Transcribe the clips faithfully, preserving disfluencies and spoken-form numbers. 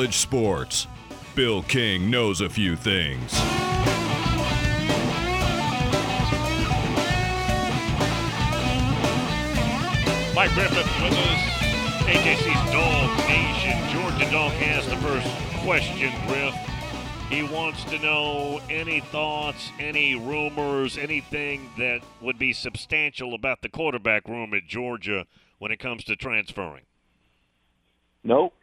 college sports. Bill King knows a few things. Mike Griffith with us, A J C's Dog Nation. Georgia Dog has the first question, Griff. He wants to know any thoughts, any rumors, anything that would be substantial about the quarterback room at Georgia when it comes to transferring. Nope.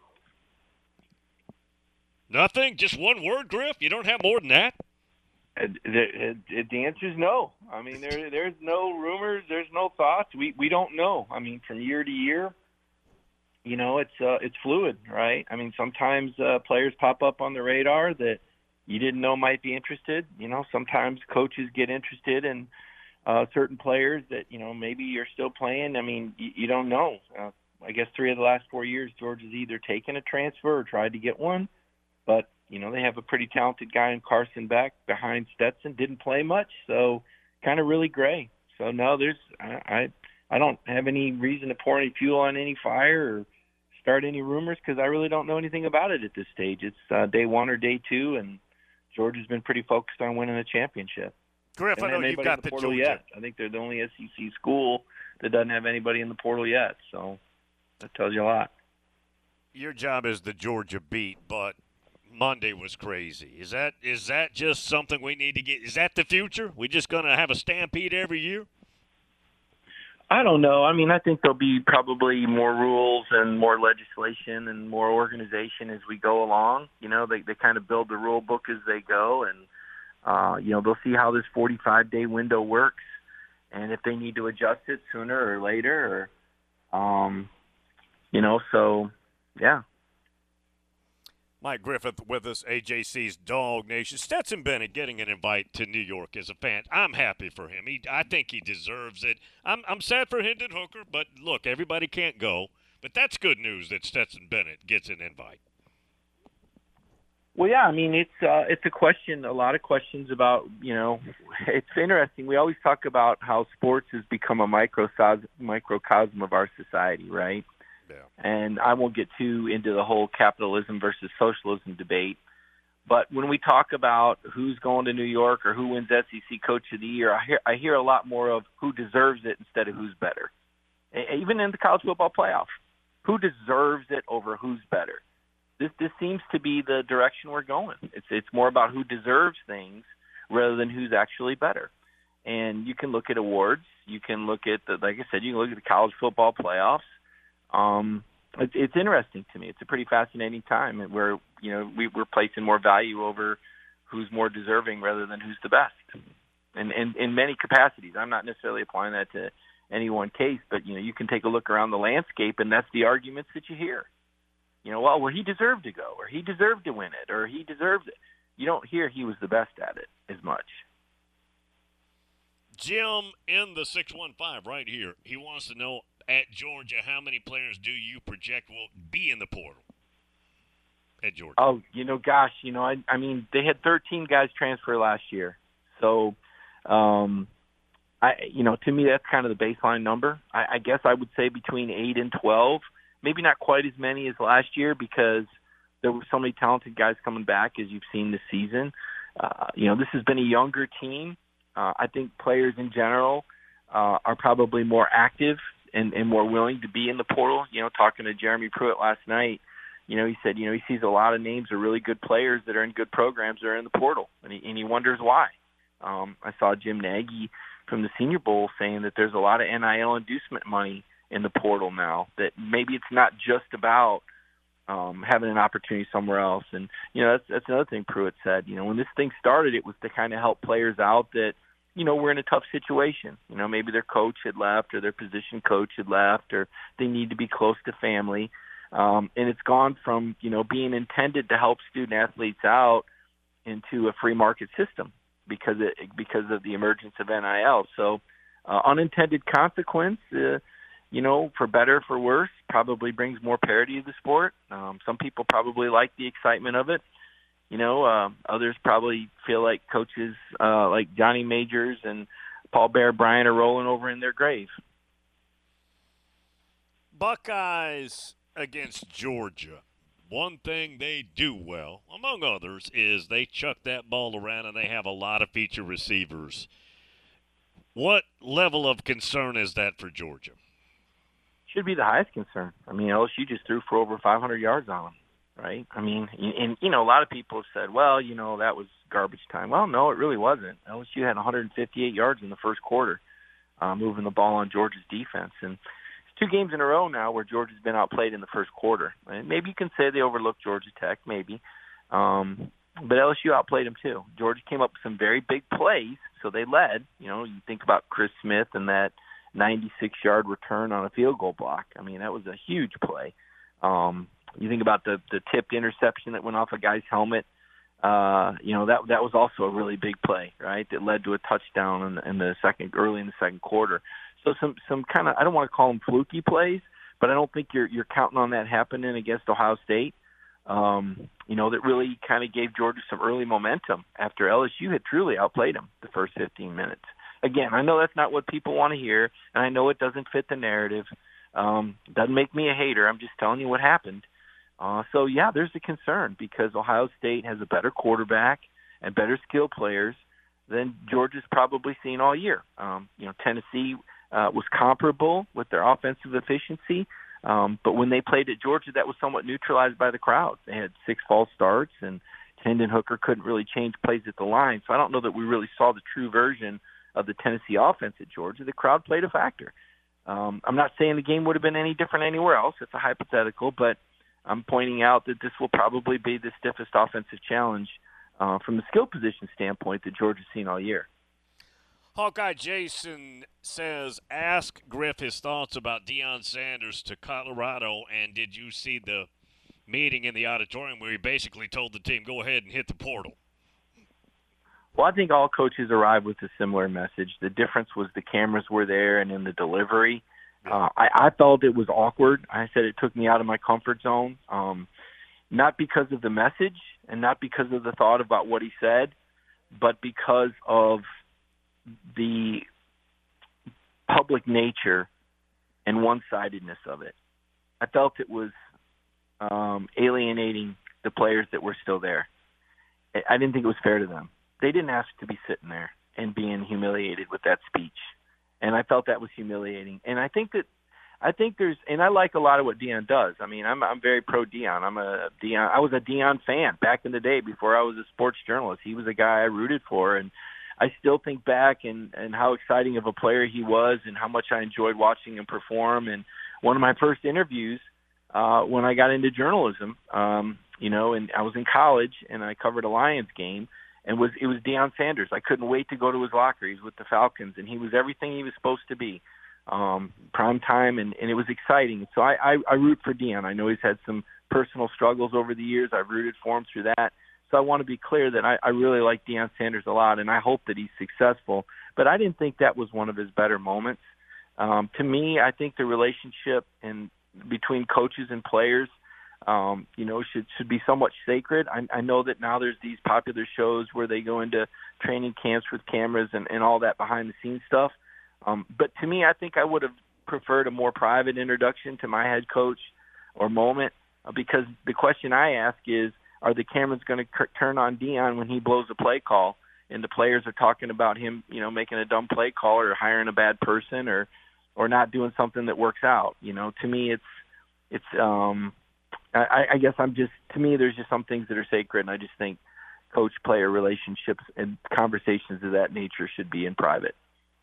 Nothing? Just one word, Griff? You don't have more than that? Uh, The, uh, the answer is no. I mean, there, there's no rumors. There's no thoughts. We we don't know. I mean, from year to year, you know, it's uh, it's fluid, right? I mean, sometimes uh, players pop up on the radar that you didn't know might be interested. You know, sometimes coaches get interested in uh, certain players that, you know, maybe you're still playing. I mean, you, you don't know. Uh, I guess three of the last four years, Georgia's either taken a transfer or tried to get one. But, you know, they have a pretty talented guy in Carson Beck behind Stetson. Didn't play much, so kind of really gray. So, no, there's I, I I don't have any reason to pour any fuel on any fire or start any rumors because I really don't know anything about it at this stage. It's uh, day one or day two, and Georgia's been pretty focused on winning the championship. Griff, I know you've got the, the portal Georgia. yet. I think they're the only S E C school that doesn't have anybody in the portal yet, so that tells you a lot. Your job is the Georgia beat, but Monday was crazy. Is that is that just something we need to get? Is that the future? We just going to have a stampede every year? I don't know. I mean, I think there'll be probably more rules and more legislation and more organization as we go along. You know, they they kind of build the rule book as they go, and uh, you know, they'll see how this forty-five day window works, and if they need to adjust it sooner or later, or um, you know, so yeah. Mike Griffith with us, A J C's Dog Nation. Stetson Bennett getting an invite to New York as a fan. I'm happy for him. He, I think he deserves it. I'm, I'm sad for Hendon Hooker, but look, everybody can't go. But that's good news that Stetson Bennett gets an invite. Well, yeah, I mean, it's uh, it's a question, a lot of questions about, you know, it's interesting. We always talk about how sports has become a microcosm, microcosm of our society, right? Yeah. And I won't get too into the whole capitalism versus socialism debate. But when we talk about who's going to New York or who wins S E C Coach of the Year, I hear, I hear a lot more of who deserves it instead of who's better. Even in the college football playoff, who deserves it over who's better. This this seems to be the direction we're going. It's it's more about who deserves things rather than who's actually better. And you can look at awards. You can look at, the, like I said, you can look at the college football playoffs. Um, it's, it's interesting to me. It's a pretty fascinating time where, you know, we, we're placing more value over who's more deserving rather than who's the best. And in, in many capacities, I'm not necessarily applying that to any one case, but, you know, you can take a look around the landscape and that's the arguments that you hear. You know, well, well, he deserved to go, or he deserved to win it, or he deserved it. You don't hear he was the best at it as much. Jim in the six one five right here, he wants to know, at Georgia, how many players do you project will be in the portal at Georgia? Oh, you know, gosh, you know, I, I mean, they had thirteen guys transfer last year. So, um, I, you know, to me, that's kind of the baseline number. I, I guess I would say between eight and twelve, maybe not quite as many as last year because there were so many talented guys coming back as you've seen this season. Uh, you know, this has been a younger team. Uh, I think players in general uh, are probably more active and, and more willing to be in the portal. You know, talking to Jeremy Pruitt last night, you know, he said, you know, he sees a lot of names of really good players that are in good programs that are in the portal, and he, and he wonders why. Um, I saw Jim Nagy from the Senior Bowl saying that there's a lot of N I L inducement money in the portal now, that maybe it's not just about um, having an opportunity somewhere else. And, you know, that's, that's another thing Pruitt said. You know, when this thing started, it was to kind of help players out that, you know, we're in a tough situation. You know, maybe their coach had left or their position coach had left or they need to be close to family. Um, and it's gone from, you know, being intended to help student athletes out into a free market system because it, because of the emergence of N I L. So uh, unintended consequence, uh, you know, for better, for worse, probably brings more parity to the sport. Um, some people probably like the excitement of it. You know, uh, others probably feel like coaches uh, like Johnny Majors and Paul Bear Bryant are rolling over in their grave. Buckeyes against Georgia. one thing they do well, among others, is they chuck that ball around and they have a lot of feature receivers. What level of concern is that for Georgia? Should be the highest concern. I mean, L S U just threw for over five hundred yards on them, right? I mean, and, you know, a lot of people have said, well, you know, that was garbage time. Well, no, it really wasn't. L S U had one hundred fifty-eight yards in the first quarter, uh, moving the ball on Georgia's defense. And it's two games in a row now where Georgia's been outplayed in the first quarter. And maybe you can say they overlooked Georgia Tech, maybe. Um, but L S U outplayed them too. Georgia came up with some very big plays, so they led. You know, you think about Chris Smith and that ninety-six-yard return on a field goal block. I mean, that was a huge play. Um, you think about the the tipped interception that went off a guy's helmet. Uh, you know, that that was also a really big play, right? That led to a touchdown in the, in the second, early in the second quarter. So some some kind of, I don't want to call them fluky plays, but I don't think you're you're counting on that happening against Ohio State. Um, you know, that really kind of gave Georgia some early momentum after L S U had truly outplayed them the first fifteen minutes. Again, I know that's not what people want to hear, and I know it doesn't fit the narrative. Um, doesn't make me a hater. I'm just telling you what happened. Uh, so, yeah, there's a concern because Ohio State has a better quarterback and better skill players than Georgia's probably seen all year. Um, you know, Tennessee uh, was comparable with their offensive efficiency, um, but when they played at Georgia, that was somewhat neutralized by the crowd. They had six false starts, and Hendon Hooker couldn't really change plays at the line. So I don't know that we really saw the true version of the Tennessee offense at Georgia. The crowd played a factor. Um, I'm not saying the game would have been any different anywhere else. It's a hypothetical, but I'm pointing out that this will probably be the stiffest offensive challenge uh, from the skill position standpoint that Georgia's seen all year. Hawkeye Jason says, ask Griff his thoughts about Deion Sanders to Colorado, and did you see the meeting in the auditorium where he basically told the team, go ahead and hit the portal? Well, I think all coaches arrive with a similar message. The difference was the cameras were there and in the delivery. Uh, I, I felt it was awkward. I said it took me out of my comfort zone, um, not because of the message and not because of the thought about what he said, but because of the public nature and one-sidedness of it. I felt it was um, alienating the players that were still there. I didn't think it was fair to them. They didn't ask to be sitting there and being humiliated with that speech. And I felt that was humiliating. And I think that, I think there's, and I like a lot of what Deion does. I mean, I'm I'm very pro Deion. I'm a Deion. I was a Deion fan back in the day before I was a sports journalist. He was a guy I rooted for, and I still think back and and how exciting of a player he was, and how much I enjoyed watching him perform. And one of my first interviews uh, when I got into journalism, um, you know, and I was in college and I covered a Lions game. And was it was Deion Sanders. I couldn't wait to go to his locker. He was with the Falcons, and he was everything he was supposed to be, um, prime time, and, and it was exciting. So I, I, I root for Deion. I know he's had some personal struggles over the years. I've rooted for him through that. So I want to be clear that I, I really like Deion Sanders a lot, and I hope that he's successful. But I didn't think that was one of his better moments. Um, to me, I think the relationship in between coaches and players Um, you know, should should be somewhat sacred. I, I know that now there's these popular shows where they go into training camps with cameras and, and all that behind-the-scenes stuff. Um, but to me, I think I would have preferred a more private introduction to my head coach or moment uh, because the question I ask is, are the cameras going to c- turn on Deion when he blows a play call and the players are talking about him, you know, making a dumb play call or hiring a bad person or or not doing something that works out? You know, to me, it's it's um, – I, I guess I'm just, to me, there's just some things that are sacred, and I just think coach-player relationships and conversations of that nature should be in private.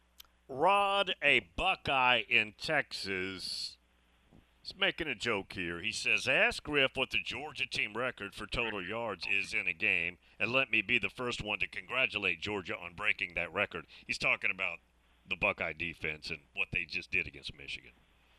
Rod, a Buckeye in Texas, is making a joke here. He says, ask Griff what the Georgia team record for total yards is in a game, and let me be the first one to congratulate Georgia on breaking that record. He's talking about the Buckeye defense and what they just did against Michigan.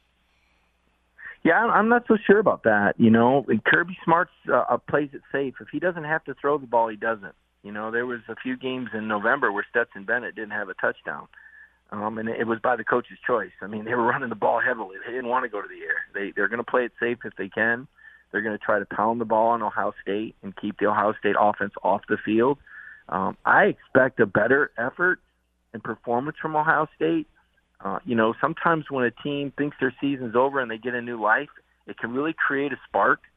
Yeah, I'm not so sure about that. You know, Kirby Smart's uh, plays it safe. If he doesn't have to throw the ball, he doesn't. You know, there was a few games in November where Stetson Bennett didn't have a touchdown, um, and it was by the coach's choice. I mean, they were running the ball heavily. They didn't want to go to the air. They, they're going to play it safe if they can. They're going to try to pound the ball on Ohio State and keep the Ohio State offense off the field. Um, I expect a better effort and performance from Ohio State. Uh, you know, sometimes when a team thinks their season's over and they get a new life, it can really create a spark.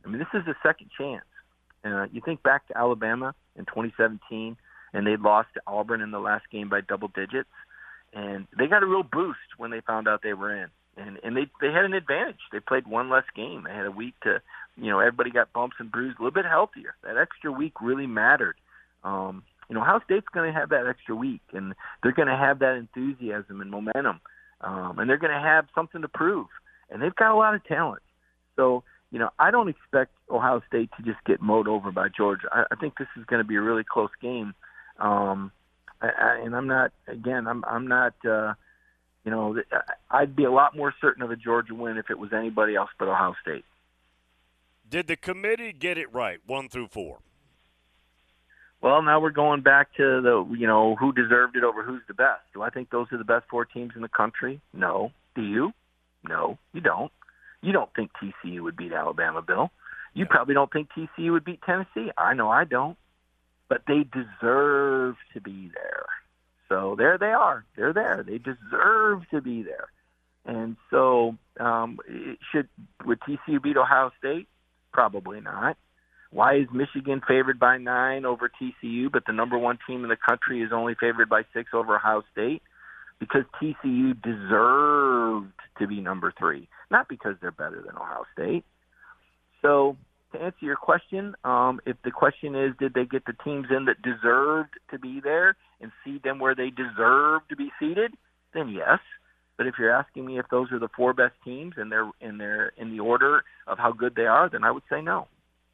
I mean, this is a second chance. Uh, you think back to Alabama in twenty seventeen, and they lost to Auburn in the last game by double digits, and they got a real boost when they found out they were in. And and they they had an advantage. They played one less game. They had a week to, you know, everybody got bumps and bruises, a little bit healthier. That extra week really mattered. Um, you know, Ohio State's going to have that extra week, and they're going to have that enthusiasm and momentum, um, and they're going to have something to prove. And they've got a lot of talent. So, you know, I don't expect Ohio State to just get mowed over by Georgia. I, I think this is going to be a really close game. Um, I, I, and I'm not, again, I'm, I'm not, uh, you know, I'd be a lot more certain of a Georgia win if it was anybody else but Ohio State. Did the committee get it right, one through four? Well, now we're going back to the, you know, who deserved it over who's the best. Do I think those are the best four teams in the country? No. Do you? No, you don't. You don't think T C U would beat Alabama, Bill. You probably don't think T C U would beat Tennessee. I know I don't. But they deserve to be there. So there they are. They're there. They deserve to be there. And so um, it should would T C U beat Ohio State? Probably not. Why is Michigan favored by nine over T C U, but the number one team in the country is only favored by six over Ohio State? Because T C U deserved to be number three, not because they're better than Ohio State. So to answer your question, um, if the question is, did they get the teams in that deserved to be there and seed them where they deserve to be seated, then yes. But if you're asking me if those are the four best teams and they're in their in the order of how good they are, then I would say no.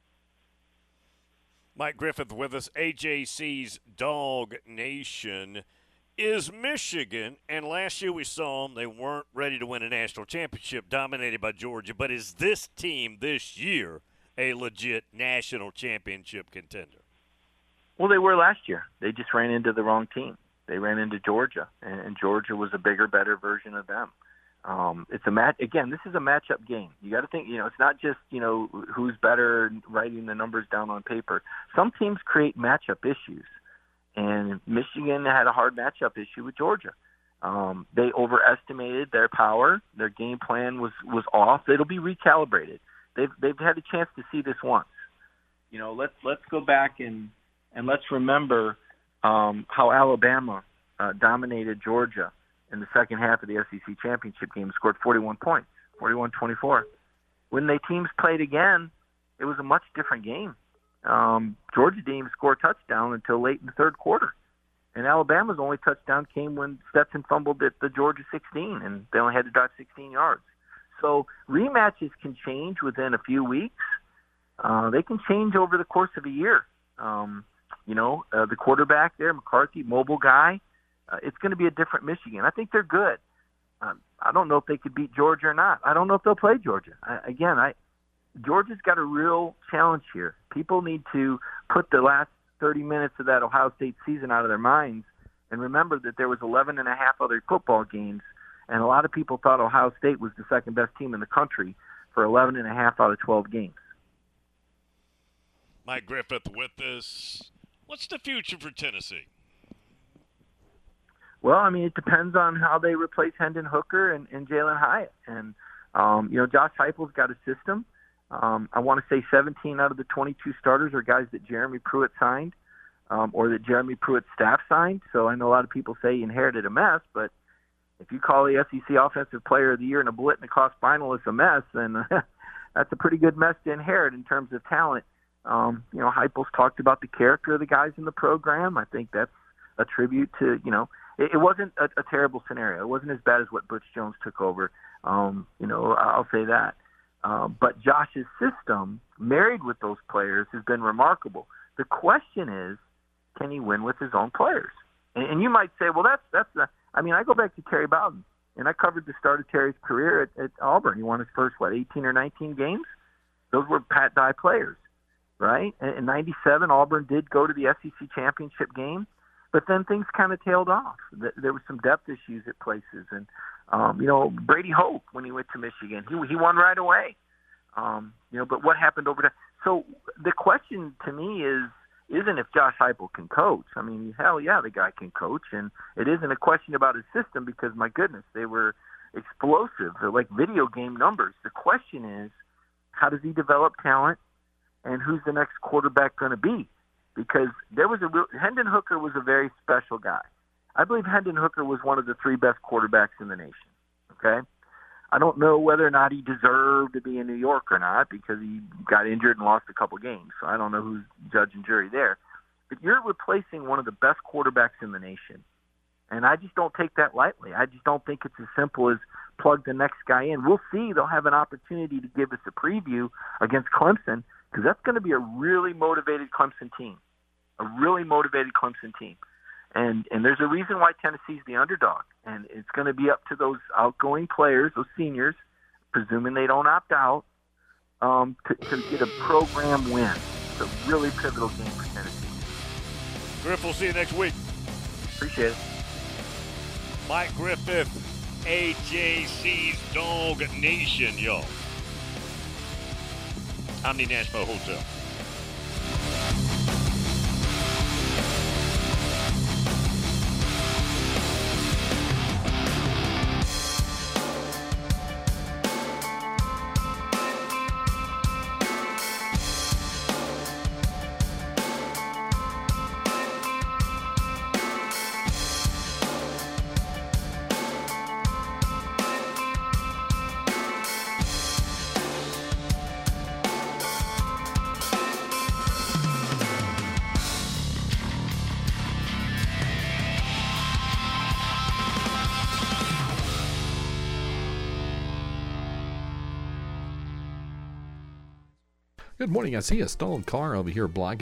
Mike Griffith with us, A J C's Dog Nation. Is Michigan, and last year we saw them, they weren't ready to win a national championship, dominated by Georgia, but is this team this year a legit national championship contender? Well, they were last year. They just ran into the wrong team. They ran into Georgia, and Georgia was a bigger, better version of them. Um, it's a match. Again, this is a matchup game. You got to think, you know, it's not just, you know, who's better writing the numbers down on paper. Some teams create matchup issues. And Michigan had a hard matchup issue with Georgia. Um, they overestimated their power. Their game plan was, was off. It'll be recalibrated. They've they've had a chance to see this once. You know, let's let's go back and and let's remember um, how Alabama uh, dominated Georgia in the second half of the S E C championship game, scored forty-one points, forty-one twenty-four. When they teams played again, it was a much different game. Um, Georgia didn't even score a touchdown until late in the third quarter. And Alabama's only touchdown came when Stetson fumbled at the Georgia sixteen, and they only had to drive sixteen yards. So rematches can change within a few weeks. Uh, they can change over the course of a year. Um, you know, uh, the quarterback there, McCarthy, mobile guy, uh, it's going to be a different Michigan. I think they're good. Um, I don't know if they could beat Georgia or not. I don't know if they'll play Georgia. I, again, I Georgia's got a real challenge here. People need to put the last thirty minutes of that Ohio State season out of their minds and remember that there was eleven and a half other football games, and a lot of people thought Ohio State was the second best team in the country for eleven and a half out of twelve games. Mike Griffith with us. What's the future for Tennessee? Well, I mean, it depends on how they replace Hendon Hooker and, and Jalen Hyatt. And, um, you know, Josh Heupel's got a system. Um, I want to say seventeen out of the twenty-two starters are guys that Jeremy Pruitt signed um, or that Jeremy Pruitt's staff signed. So I know a lot of people say he inherited a mess, but if you call the S E C Offensive Player of the Year and a Biletnikoff finalist a mess, then that's a pretty good mess to inherit in terms of talent. Um, you know, Heupel's talked about the character of the guys in the program. I think that's a tribute to, you know, it, it wasn't a, a terrible scenario. It wasn't as bad as what Butch Jones took over. Um, you know, I'll say that. Uh, but Josh's system, married with those players, has been remarkable. The question is, can he win with his own players? And, and you might say, well, that's that's. The, I mean, I go back to Terry Bowden, and I covered the start of Terry's career at, at Auburn. He won his first, what, eighteen or nineteen games? Those were Pat Dye players, right? And in ninety-seven, Auburn did go to the S E C championship game, but then things kind of tailed off. There were some depth issues at places, and Um, you know, Brady Hoke, when he went to Michigan, he he won right away. Um, you know, but what happened over there? So the question to me is, isn't if Josh Heupel can coach. I mean, hell yeah, the guy can coach, and it isn't a question about his system because, my goodness, they were explosive. They're like video game numbers. The question is, how does he develop talent, and who's the next quarterback going to be? Because there was a real, Hendon Hooker was a very special guy. I believe Hendon Hooker was one of the three best quarterbacks in the nation. Okay, I don't know whether or not he deserved to be in New York or not because he got injured and lost a couple games. So I don't know who's judge and jury there. But you're replacing one of the best quarterbacks in the nation. And I just don't take that lightly. I just don't think it's as simple as plug the next guy in. We'll see. They'll have an opportunity to give us a preview against Clemson because that's going to be a really motivated Clemson team, a really motivated Clemson team. And and there's a reason why Tennessee's the underdog. And it's going to be up to those outgoing players, those seniors, presuming they don't opt out, um, to, to get a program win. It's a really pivotal game for Tennessee. Griff, we'll see you next week. Appreciate it. Mike Griffith, A J C's Dog Nation, y'all. Omni Nashville Hotel. Good morning. I see a stalled car over here blocking